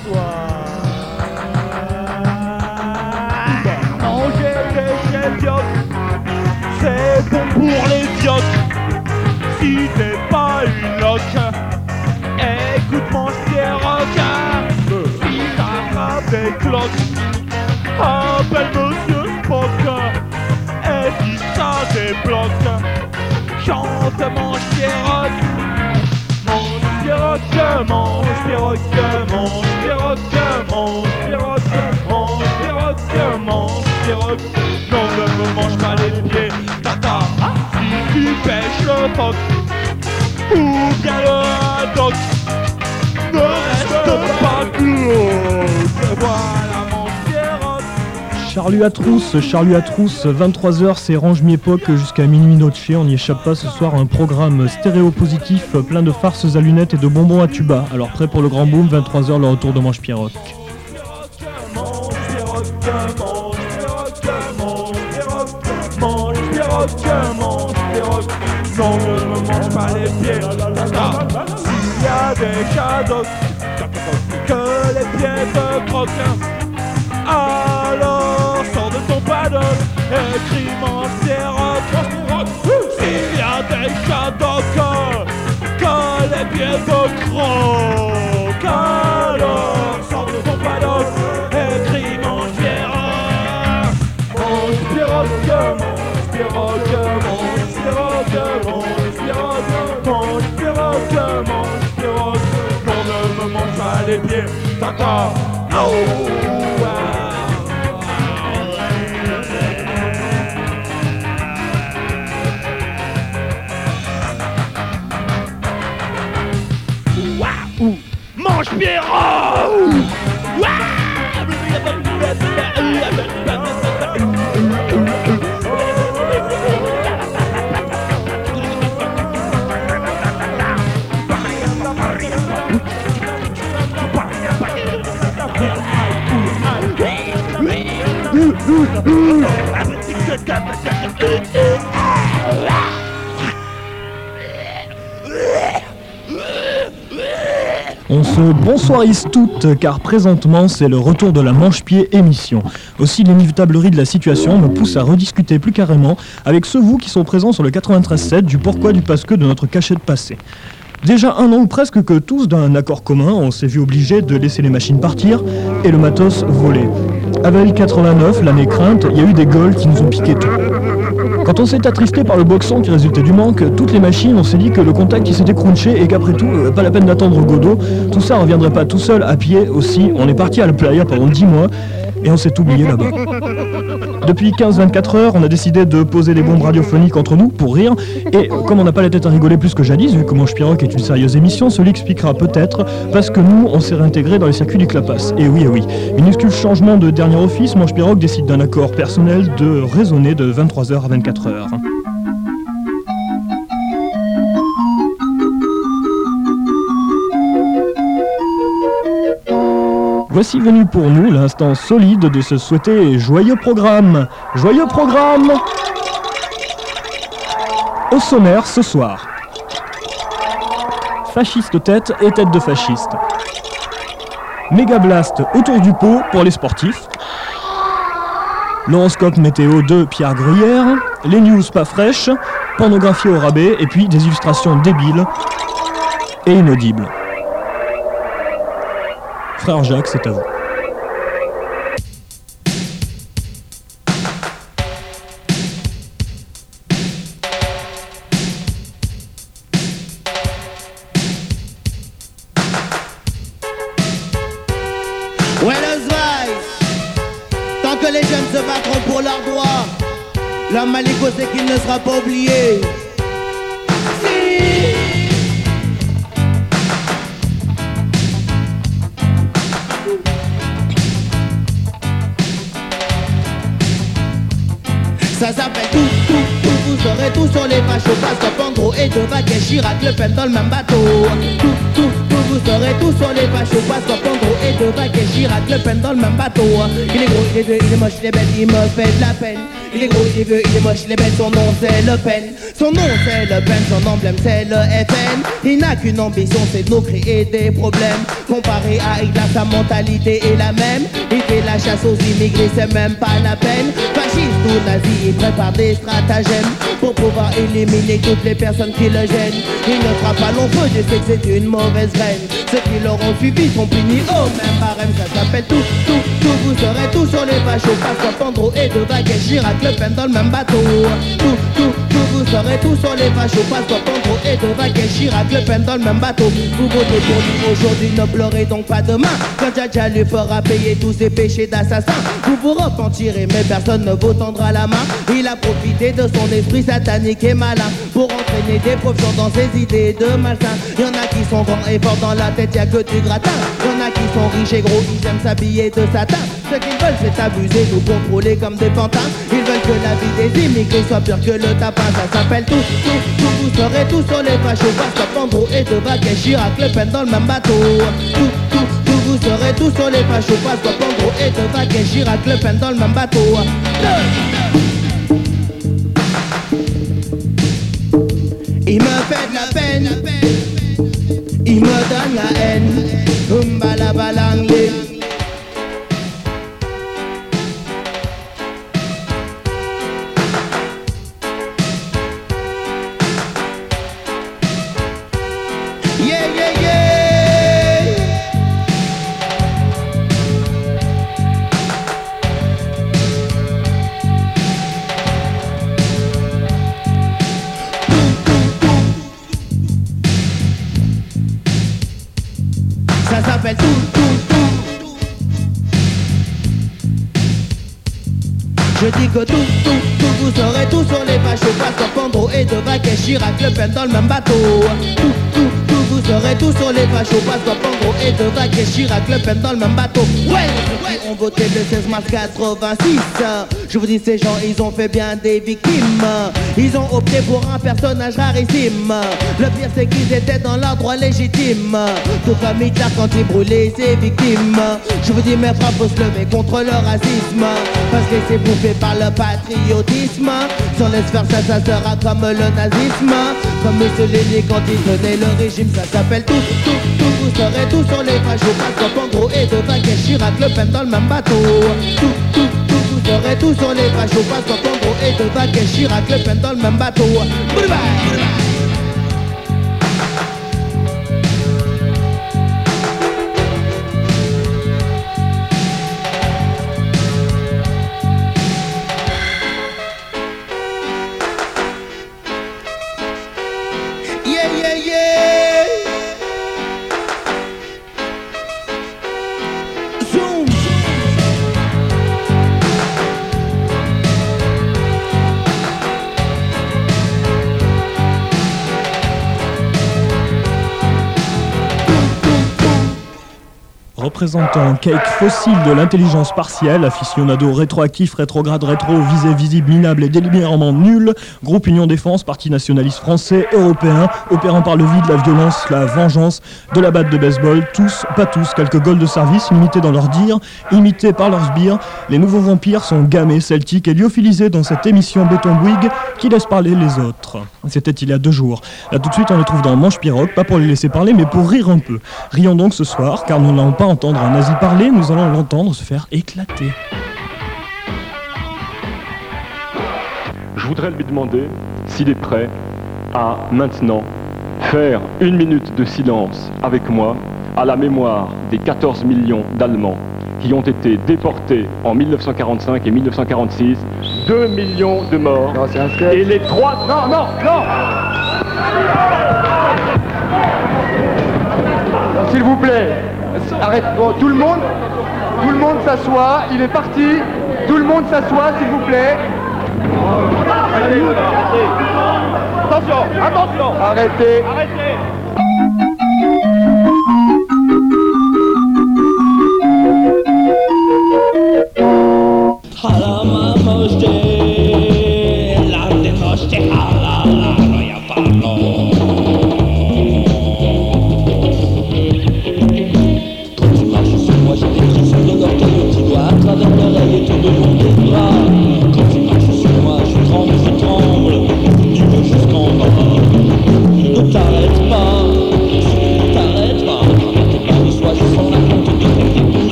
Manger des médiocres, c'est bon pour les diocs. Si t'es pas une loque, écoute mon Pierrock. Si t'attrapes des cloques, appelle Monsieur Spock. Et si ça débloque, chante mon Pierrock. Mon Pierrock, mon Pierrock, mon Pierrock, mon Pierrock, mon Pierrock, mon Pierrock. Non, ne me mange pas les pieds, tata. Si tu pêches le phoque ou bien le haddock, ne reste pas glauque. Voilà mon Pierrock. Charlut à trousse, 23h, c'est Range Mi-Époque jusqu'à minuit notché. On n'y échappe pas ce soir, un programme stéréo-positif plein de farces à lunettes et de bonbons à tuba. Alors prêt pour le grand boom, 23h, le retour de Manche Pierrock. Non, ne me mange pas les pieds. S'il y a des cadeaux, que les pieds te croquent, alors sors de ton paddle et crie mon Pierrock. S'il y a des cadeaux, que les pieds te croquent, alors sors de ton paddle et crie mon Pierrock. Mon Pierrock, mon Pierrock, mon Pierrock, mon Pierrock, mon Pierrock, mon Pierrock. Non, ne me mange pas les pieds, tata. Mange Pierrock! On se bonsoirise toutes, car présentement c'est le retour de la Manche-Pied émission. Aussi l'inévitablerie de la situation me pousse à rediscuter plus carrément avec ceux vous qui sont présents sur le 93.7 du pourquoi du parce que de notre cachette passée. Déjà un an ou presque que tous, d'un accord commun, on s'est vu obligés de laisser les machines partir et le matos voler. Avec 89, l'année crainte, il y a eu des gueules qui nous ont piqué tout. Quand on s'est attristé par le boxon qui résultait du manque, toutes les machines, on s'est dit que le contact il s'était crunché et qu'après tout, pas la peine d'attendre Godot, tout ça ne reviendrait pas tout seul à pied aussi. On est parti à la playa pendant 10 mois et on s'est oublié là-bas. Depuis 15-24 heures, on a décidé de poser des bombes radiophoniques entre nous pour rire, et comme on n'a pas la tête à rigoler plus que jadis, vu que Manche Pierrock est une sérieuse émission, cela expliquera peut-être parce que nous, on s'est réintégré dans les circuits du Clapas. Et oui, minuscule changement de dernier office, Manche Pierrock décide d'un accord personnel de raisonner de 23h à 24h. Voici venu pour nous l'instant solide de se souhaiter joyeux programme. Joyeux programme! Au sommaire ce soir. Fasciste tête et tête de fasciste. Méga blast autour du pot pour les sportifs. L'horoscope météo de Pierre Gruyère. Les news pas fraîches. Pornographie au rabais et puis des illustrations débiles et inaudibles. Frère Jacques, c'est à vous. Buenos Aires. Tant que les jeunes se battront pour leurs droits, l'homme maliko c'est qu'il ne sera pas oublié. Ça s'appelle tout, vous aurez tout sur les fachos. Parce que Pandro et Devac et Chirac, Le Pen dans le même bateau. Tout, vous serez tous sur les fachos. Pasqua, Pandro et De Vague et Chirac, Le Pen dans le même bateau. Il est gros, il est vieux, il est moche, il est belle, il me fait de la peine. Il est gros, il est vieux, il est moche, il est belle, son nom c'est Le Pen. Son nom c'est Le Pen, son emblème c'est le FN. Il n'a qu'une ambition, c'est de nous créer des problèmes. Comparé à Hitler, sa mentalité est la même. Il fait la chasse aux immigrés, c'est même pas la peine. Fasciste ou nazi, il prépare des stratagèmes pour pouvoir éliminer toutes les personnes qui le gênent. Il ne fera pas long feu, je sais que c'est une mauvaise graine. Ceux qui l'auront suivi sont punis au même barème. Ça s'appelle tout, vous serez tous sur les fachos. Pasqua, Pandro et De Vague et Chirac, Le Pen dans le même bateau. Tout, vous serez tous sur les fachos. Pasqua, Pandro et De Vague et Chirac, Le Pen dans le même bateau. Vous votez pour lui aujourd'hui, ne pleurez donc pas demain. Quand Dja lui fera payer tous ses péchés d'assassin, vous vous repentirez mais personne ne vous tendra la main. Il a profité de son esprit satanique et malin pour entraîner des pauvres gens dans ses idées de malsain. Y'en a qui sont grands et forts dans la tête, y'a que du gratin. Y'en a qui sont riches et gros, ils aiment s'habiller de satin. Ce qu'ils veulent c'est abuser, nous contrôler comme des pantins. Ils veulent que la vie des immigrés soit pire que le tapin. Ça s'appelle tout, vous serez tous sur les fachos. Pasqua, Pandro et De Vague et Chirac, Le Pen dans le même bateau. Tout, vous serez tous sur les fachos. Pasqua, Pandro et De Vague et Chirac, Le Pen dans le même bateau. Il me fait de la peine, il me donne la haine. Balabalangé. Yeah, yeah, yeah. Ça s'appelle tout. Je dis que tout, vous serez tous sur les fachos. Pasqua, Pandro et De Vague et Chirac, Le Pen dans le même bateau. Tout, vous serez tous sur les fachos. Pasqua, Pandro et De Vague et Chirac, Le Pen dans le même bateau. Ouais, on votait le 16 mars 86. Je vous dis, ces gens, ils ont fait bien des victimes. Ils ont opté pour un personnage rarissime. Le pire, c'est qu'ils étaient dans leur droit légitime. Tout comme Hitler quand il brûlait ses victimes. Je vous dis, mes frères, faut se lever contre le racisme. Parce que c'est bouffé par le patriotisme. Si on laisse faire ça, ça sera comme le nazisme. Comme Mussolini quand il tenait le régime. Ça s'appelle tout, vous serez tous sur les fachos. Pasqua, Pandro et De Vague et Chirac, Le Pen dans le même bateau. Tout, vous serez tous sur les fachos. Pasqua, Pandro et De Vague et Chirac, Le Pen dans le même bateau. Bye bye. Représentant cake fossile de l'intelligence partielle, aficionado rétroactif, rétrograde, rétro, visé, visible, minable et délibérément nul, groupe Union Défense, parti nationaliste français, européen, opérant par le vide, la violence, la vengeance, de la batte de baseball, tous, pas tous, quelques goals de service, limités dans leur dire, imités par leurs sbires, les nouveaux vampires sont gamés, celtiques et lyophilisés dans cette émission Béton Bouygues qui laisse parler les autres. C'était il y a 2 jours. Là tout de suite on les trouve dans Manche Pirogue, pas pour les laisser parler mais pour rire un peu. Rions donc ce soir, car nous n'allons pas entendre un nazi parler, nous allons l'entendre se faire éclater. Je voudrais lui demander s'il est prêt à maintenant faire 1 minute de silence avec moi à la mémoire des 14 millions d'Allemands qui ont été déportés en 1945 et 1946, 2 millions de morts. Non, c'est un sketch. Et les 3... Non. S'il vous plaît, arrête. Bon, tout le monde s'assoit, il est parti. Tout le monde s'assoit, s'il vous plaît. Attention. Arrêtez.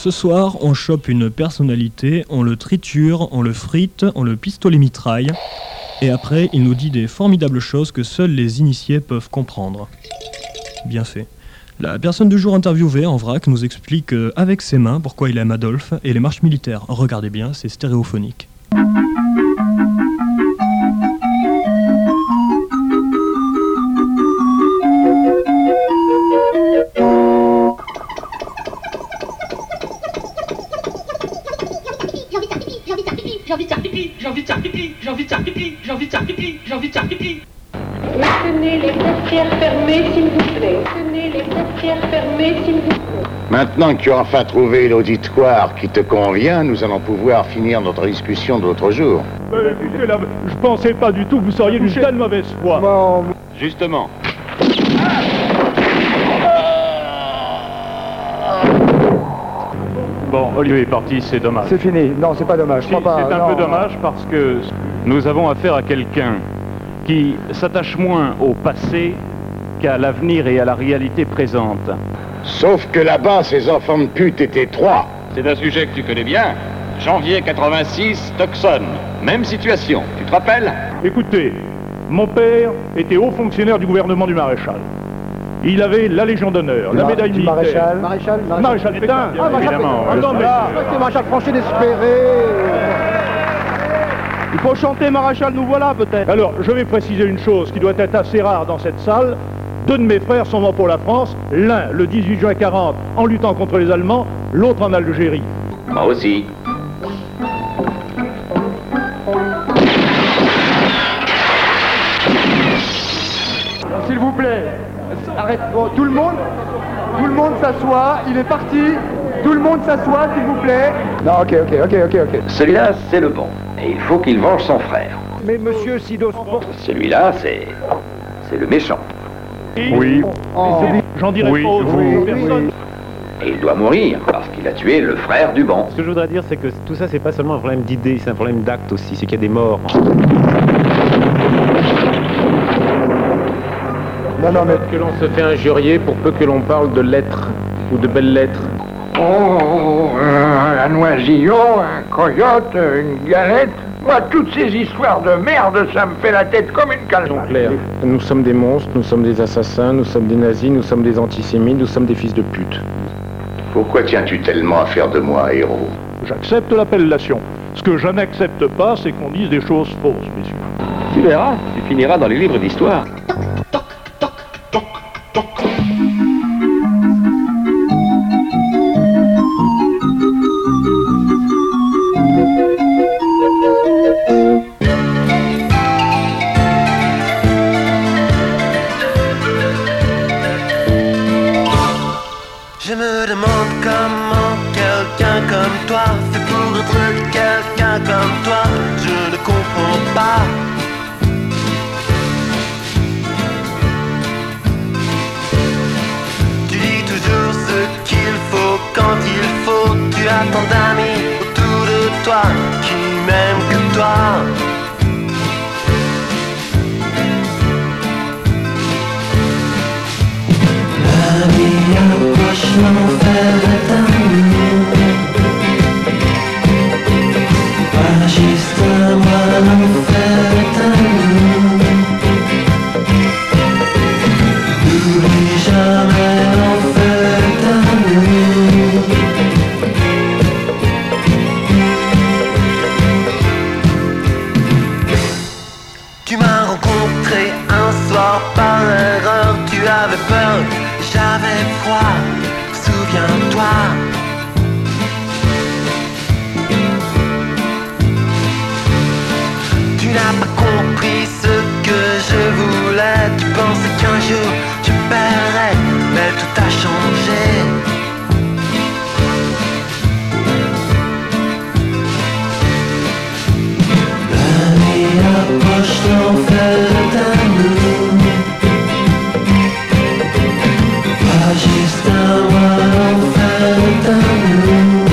Ce soir, on chope une personnalité, on le triture, on le frite, on le pistolet mitraille. Et après, il nous dit des formidables choses que seuls les initiés peuvent comprendre. Bien fait. La personne du jour interviewée en vrac nous explique avec ses mains pourquoi il aime Adolphe et les marches militaires. Regardez bien, c'est stéréophonique. Maintenez les portières fermées, s'il vous plaît. Maintenez les portières fermées, s'il vous plaît. Maintenant que tu as enfin trouvé l'auditoire qui te convient, nous allons pouvoir finir notre discussion de l'autre jour. Écoutez, là, je pensais pas du tout que vous seriez d'une telle mauvaise foi. Justement. Bon, Olivier est parti, c'est dommage. C'est fini. Non, c'est pas dommage. Si, c'est un peu dommage parce que nous avons affaire à quelqu'un qui s'attache moins au passé qu'à l'avenir et à la réalité présente. Sauf que là-bas, ces enfants de pute étaient 3. C'est un sujet que tu connais bien. Janvier 86, Tucson. Même situation. Tu te rappelles? Écoutez, mon père était haut fonctionnaire du gouvernement du maréchal. Il avait la Légion d'honneur, la médaille militaire. Maréchal Pétain. Évidemment. Non, mais C'est Maréchal Franchet d'espérer. il faut chanter Maréchal, nous voilà peut-être. Alors, je vais préciser une chose qui doit être assez rare dans cette salle. 2 de mes frères sont morts pour la France, l'un le 18 juin 40 en luttant contre les Allemands, l'autre en Algérie. Moi aussi. S'il vous plaît. Arrête. Bon, tout le monde s'assoit. Il est parti. Tout le monde s'assoit, s'il vous plaît. Non, ok. Celui-là, c'est le bon. Et il faut qu'il venge son frère. Mais monsieur Sidos... Celui-là, c'est le méchant. Oui. J'en dirai Oui, pas autre oui, personne. Et il doit mourir parce qu'il a tué le frère du bon. Ce que je voudrais dire, c'est que tout ça, c'est pas seulement un problème d'idée, c'est un problème d'acte aussi, c'est qu'il y a des morts. Non, mais... Que l'on se fait injurier pour peu que l'on parle de lettres ou de belles lettres. Oh, un oisillon, un coyote, une galette. Moi, toutes ces histoires de merde, ça me fait la tête comme une cale. Claire, nous sommes des monstres, nous sommes des assassins, nous sommes des nazis, nous sommes des antisémites, nous sommes des fils de pute. Pourquoi tiens-tu tellement à faire de moi un héros? J'accepte l'appellation. Ce que je n'accepte pas, c'est qu'on dise des choses fausses, messieurs. Tu verras, tu finiras dans les livres d'histoire. Je me demande comment quelqu'un comme toi fait pour être quelqu'un comme toi. Je ne comprends pas. Tu dis toujours ce qu'il faut quand il faut. Tu as tant d'amis autour de toi qui m'aiment que toi. La vie approche, l'enfer est à nous. Pas juste un mois, l'enfer est à nous. N'oublie jamais, l'enfer est à nous. Tu m'as rencontré un soir par erreur, tu avais peur. J'avais froid, souviens-toi. Tu n'as pas compris ce que je voulais. Tu pensais qu'un jour tu paierais, mais tout a changé. La nuit approche, l'enfer est à nous. Pas juste un mois, l'enfer est à nous.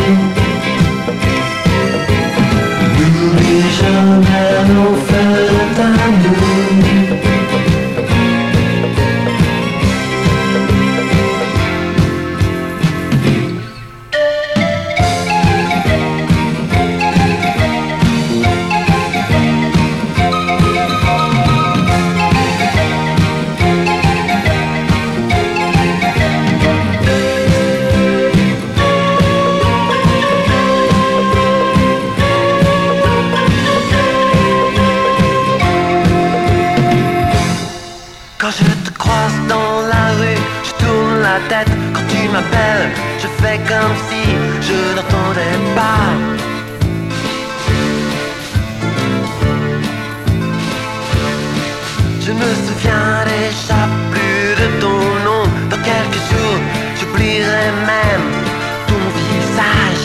N'oublie jamais, l'enfer est à nous. tête quand tu m'appelles. Je fais comme si je n'entendais pas. Je me souviens déjà plus de ton nom. Dans quelques jours, j'oublierai même ton visage.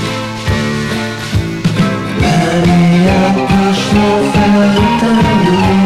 La nuit approche, mon frère est un loup.